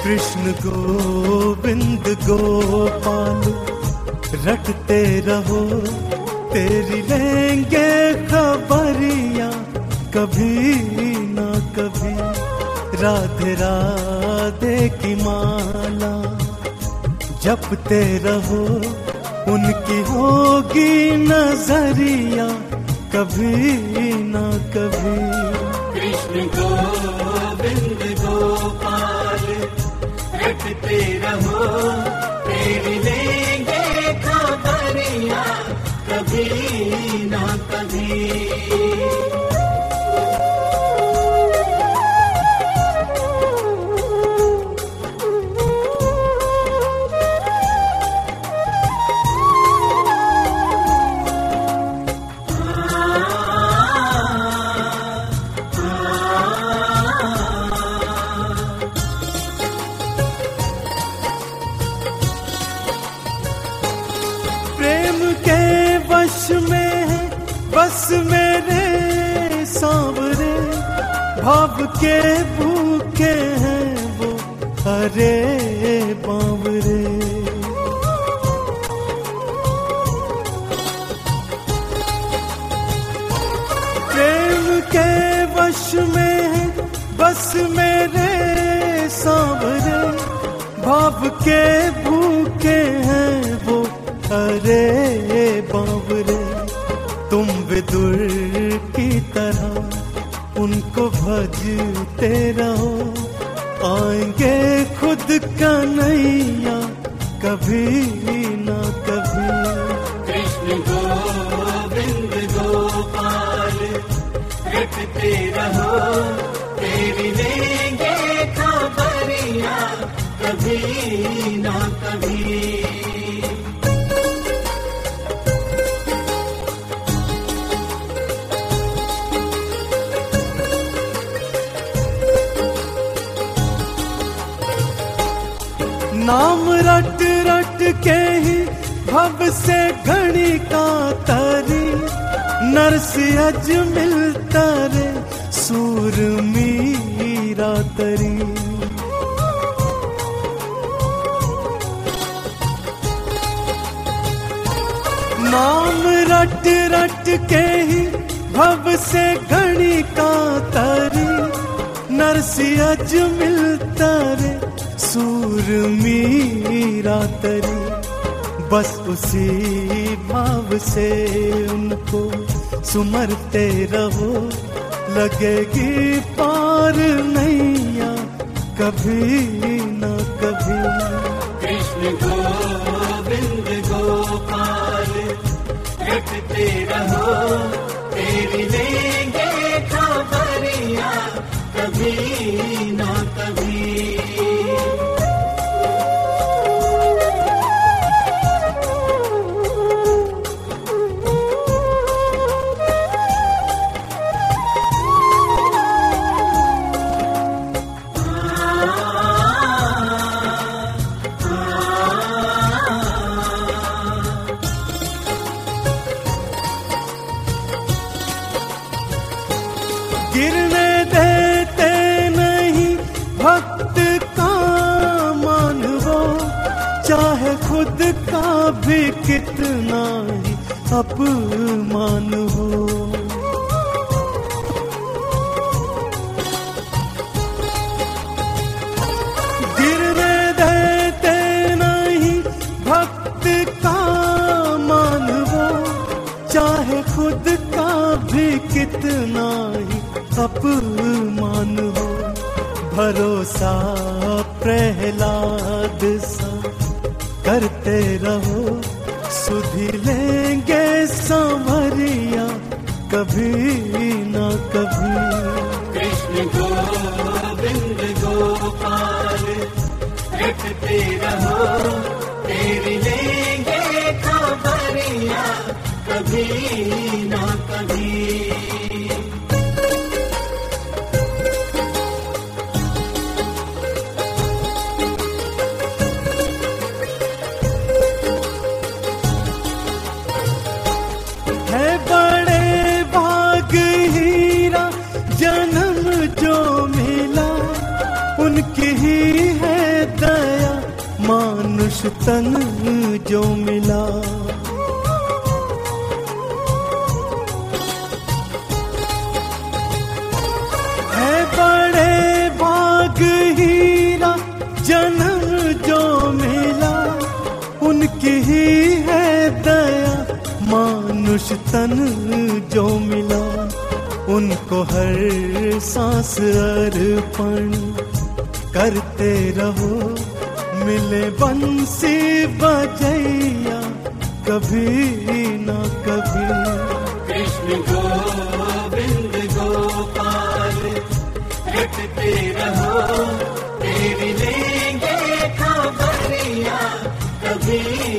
कृष्ण गोविंद गोपाल रटते रहो, तेरी लेंगे खबरियां कभी ना कभी। राधे राधे की माला जपते रहो, उनकी होगी नजरिया कभी ना कभी। कृष्ण गोविंद गोपाल रटते रहो, तेरी लेंगे खबरियां कभी ना कभी। बस मेरे सांवरे, भाव के भूखे हैं वो हरे बावरे। प्रेम के वश में है बस मेरे सांवरे, भाव के भूखे हैं वो हरे बावरे। तुम विदुर की तरह उनको भजते रहो, आएंगे खुद कन्हैया कभी ना कभी। कृष्ण गोविंद गोपाल रटते रहो, तेरी लेंगे खबरियां कभी ना कभी। नाम रट रट के ही भव से घड़ी का तरी, नरसी अज मिलता रे सूर मीरा तरी। नाम रट रट के ही भव से घड़ी का तरी, नरसी अज मिलता रे सूर मीरा तरी। बस उसी भाव से उनको सुमरते रहो, लगेगी पार नैया कभी ना कभी। कृष्ण गोविंद गोपाल रटते रहो, तेरी लेंगे खबरियां कभी ना कभी। गिरने देते नहीं भक्त का मान वो, चाहे खुद का भी कितना ही अपमान हो। गिरने देते नहीं भक्त का मान वो, चाहे खुद का भी कितना ही अपमान हो। भरोसा प्रहलाद सा करते रहो, सुधि लेंगे सांवरिया कभी ना कभी। कृष्ण गोविंद गोपाल रटते रहो, तेरी लेंगे खबरियां कभी ना कभी। जन्म जो मिला उनकी ही है तन जो मिला। है बड़े भाग हीरा जन्म जो मिला, उनकी ही है दया मानुष तन जो मिला। उनको हर सांस अर्पण करते रहो, मिले बंसी बजैया कभी ना कभी। कृष्ण गोविंद गोपाल रटते रहो, तेरी लेंगे खबरियां कभी